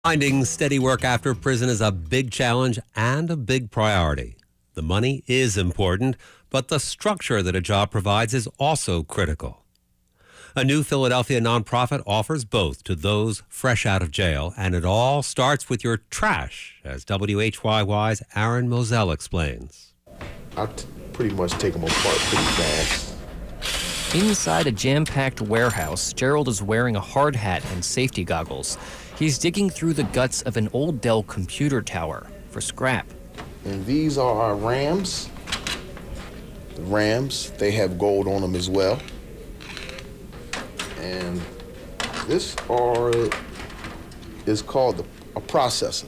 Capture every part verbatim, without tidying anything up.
Finding steady work after prison is a big challenge and a big priority. The money is important, but the structure that a job provides is also critical. A new Philadelphia nonprofit offers both to those fresh out of jail, and it all starts with your trash, as W H Y Y's Aaron Moselle explains. I t- pretty much take them apart pretty fast. Inside a jam-packed warehouse, Gerald is wearing a hard hat and safety goggles. He's digging through the guts of an old Dell computer tower for scrap. And these are our rams. The rams, they have gold on them as well. And this are, is called a processor.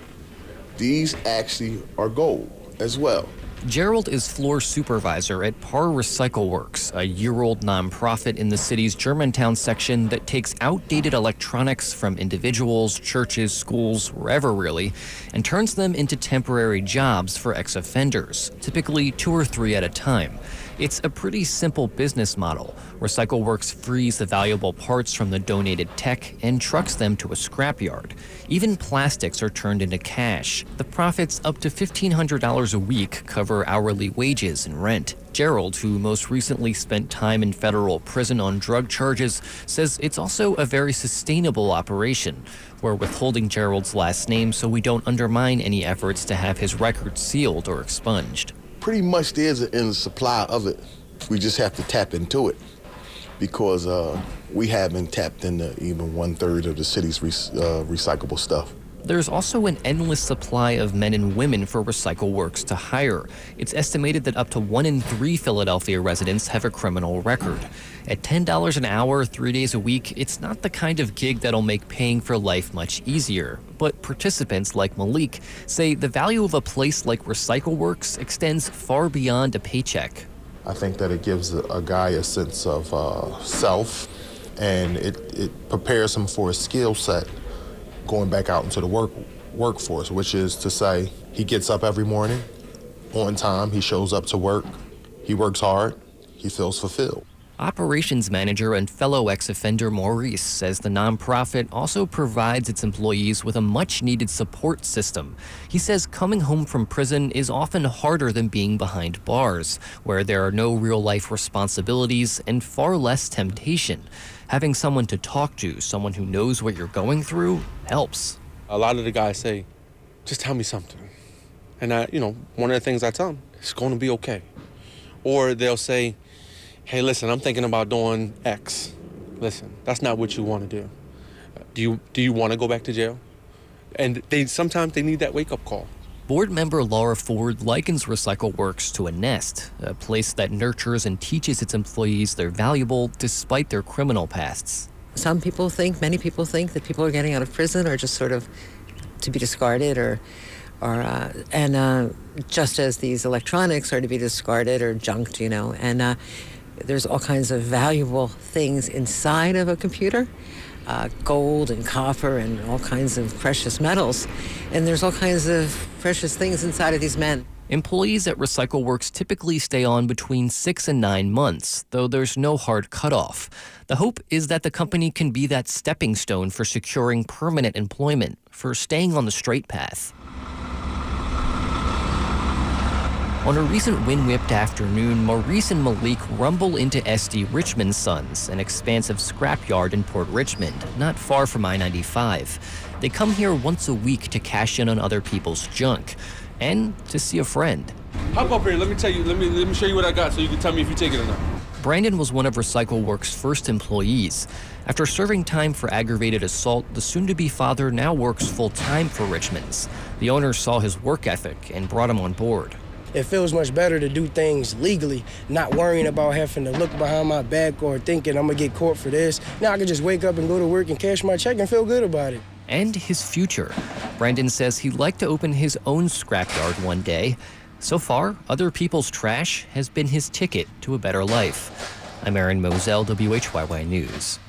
These actually are gold as well. Gerald is floor supervisor at Par Recycle Works, a year-old nonprofit in the city's Germantown section that takes outdated electronics from individuals, churches, schools, wherever really, and turns them into temporary jobs for ex-offenders, typically two or three at a time. It's a pretty simple business model. Recycle Works frees the valuable parts from the donated tech and trucks them to a scrapyard. Even plastics are turned into cash. The profits, up to fifteen hundred dollars a week, cover hourly wages and rent. Gerald, who most recently spent time in federal prison on drug charges, says it's also a very sustainable operation. We're withholding Gerald's last name so we don't undermine any efforts to have his record sealed or expunged. Pretty much there's an end supply of it. We just have to tap into it because uh, we haven't tapped into even one third of the city's re- uh, recyclable stuff. There's also an endless supply of men and women for Recycle Works to hire. It's estimated that up to one in three Philadelphia residents have a criminal record. At ten dollars an hour, three days a week, it's not the kind of gig that'll make paying for life much easier. But participants like Malik say the value of a place like Recycle Works extends far beyond a paycheck. I think that it gives a, a guy a sense of uh, self, and it, it prepares him for a skill set going back out into the work workforce, which is to say he gets up every morning on time, he shows up to work, he works hard, he feels fulfilled. Operations manager and fellow ex-offender Maurice says the nonprofit also provides its employees with a much-needed support system. He says coming home from prison is often harder than being behind bars, where there are no real-life responsibilities and far less temptation. Having someone to talk to, someone who knows what you're going through, helps. A lot of the guys say, just tell me something. And I, you know, one of the things I tell them, it's going to be okay. Or they'll say, hey, listen, I'm thinking about doing X. Listen, that's not what you want to do. Do you do you want to go back to jail? And they sometimes they need that wake-up call. Board member Laura Ford likens Recycle Works to a nest, a place that nurtures and teaches its employees they're valuable despite their criminal pasts. Some people think, many people think that people are getting out of prison are just sort of to be discarded or Or, uh, and uh, just as these electronics are to be discarded or junked, you know, and uh, there's all kinds of valuable things inside of a computer, uh, gold and copper and all kinds of precious metals, and there's all kinds of precious things inside of these men. Employees at Recycle Works typically stay on between six and nine months, though there's no hard cutoff. The hope is that the company can be that stepping stone for securing permanent employment, for staying on the straight path. On a recent wind-whipped afternoon, Maurice and Malik rumble into S D Richmond Sons, an expansive scrapyard in Port Richmond, not far from I ninety-five. They come here once a week to cash in on other people's junk and to see a friend. Hop up here, let me tell you, let me let me show you what I got so you can tell me if you take it or not. Brandon was one of Recycle Works' first employees. After serving time for aggravated assault, the soon-to-be father now works full-time for Richmond's. The owner saw his work ethic and brought him on board. It feels much better to do things legally, not worrying about having to look behind my back or thinking I'm gonna get caught for this. Now I can just wake up and go to work and cash my check and feel good about it. And his future. Brandon says he'd like to open his own scrapyard one day. So far, other people's trash has been his ticket to a better life. I'm Aaron Moselle, W H Y Y News.